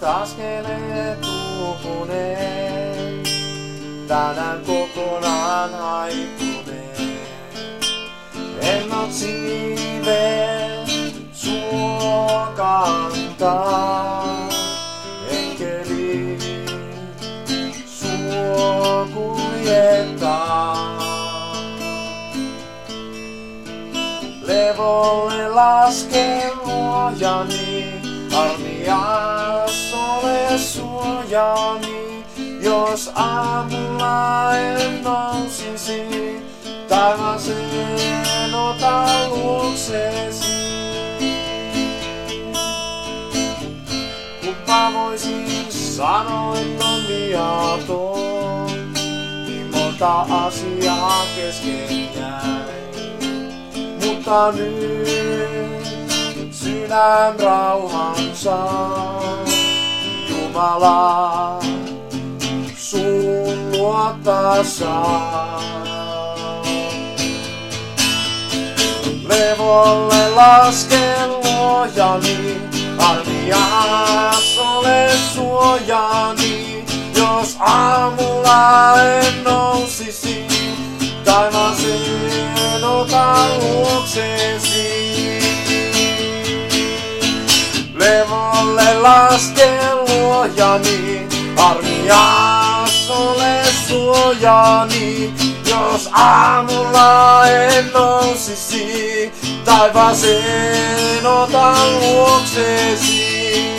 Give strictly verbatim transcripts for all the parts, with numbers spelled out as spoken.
askeleet uupuneen, tänään kokonaan haihtuneen. Ennot siiven suo kantaa, enkeli suo kuljettaa. Levolle lasken luojani, armias ole suojani. Jos aamulla en nousisi, taivaaseen ota luoksesi. Kun mä voisin sanoa, että on viaton, niin monta asiaa kesken jäi. Mutta nyt sydän rauhansa, Jumala, sun luottaa saa. Levolle lasken luojani, armias ole suojani. Jos aamulla en nousisi, taivaaseen ota luoksesi. Levolle lasken luojani, armias ole suojani. Jos aamulla en nousisi, taivaaseen ota luoksesi.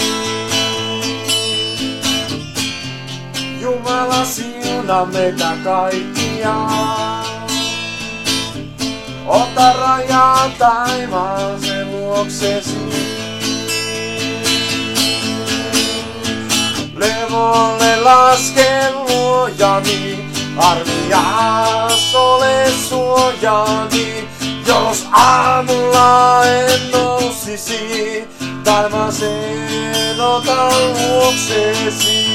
Jumala siunaa meitä kaikkia, ota rajaa taivaaseen luoksesi. Levolle lasken luojani, armias ole suojani. Jos aamulla en nousisi, taivaaseen ota luoksesi.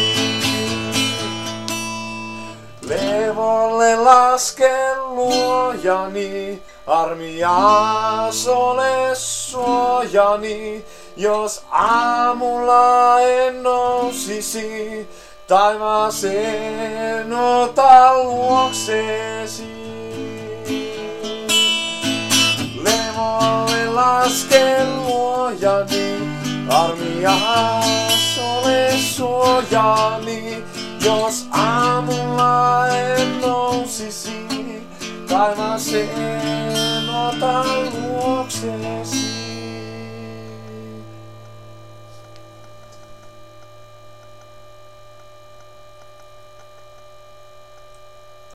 Levolle lasken luojani, armias ole suojani. Jos aamulla en nousisi, taivaaseen ota luoksesi. Levolle lasken luojani, armias ole suojani. Jos aamulla en nousisi, taivaaseen ota luoksesi.